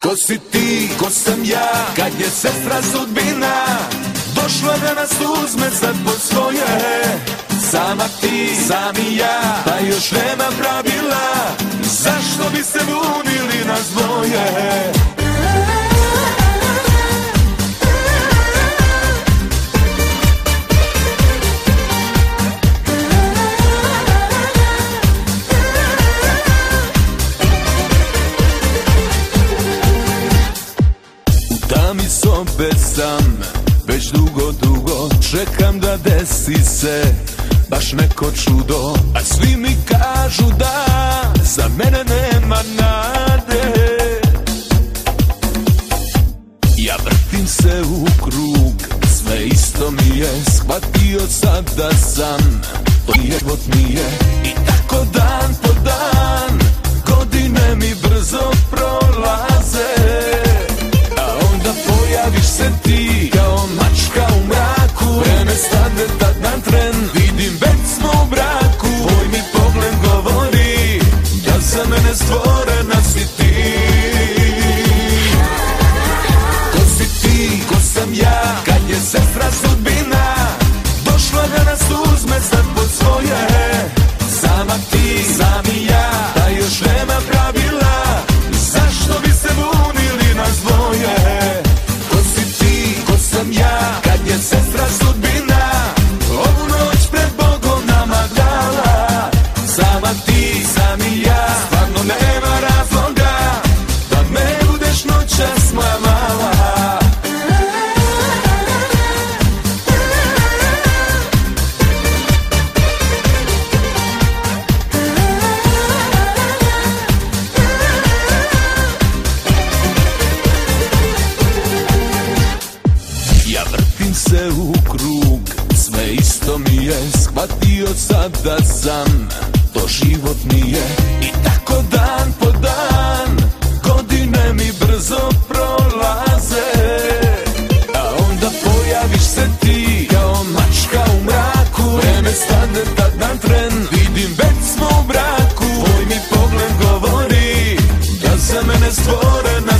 Ko si ti, ko sam ja, kad je sestra sudbina došla da nas uzme sad pod svoje. Sama ti, sam i ja, pa još nema pravila, zašto bi se bunili nas dvoje? Mi sobe sam, već dugo, dugo čekam da desi se baš neko čudo, a svi mi kažu da za mene nema nade. Ja vrtim se u krug, sve isto mi je, shvatio sad da sam, to život nije. I tako dan po dan, godine mi brzo prolaze. Pojaviš se ti kao mačka u mraku, vreme stane tad na tren, vidim već smo u braku. Tvoj mi pogled govori da za mene stvorena si ti. Ko si ti, ko sam ja, kad je sestra sudbina došla da nas uzme sad pod svoje. Sama ti, sam i ja, da još nema pravila, zašto bi se bunili nas dvoje? Ja, kad je sestra sudbina ovu noć pred Bogom nama dala. Sama ti, sam i ja, stvarno nema razloga da me budeš noćas moja mala. Se u krug, sve isto mi je, shvatio sad da sam, to život nije. I tako dan po dan, godine mi brzo prolaze. A onda pojaviš se ti kao mačka u mraku, vreme stane tad na tren, vidim već smo u braku. Tvoj mi pogled govori da za mene stvorena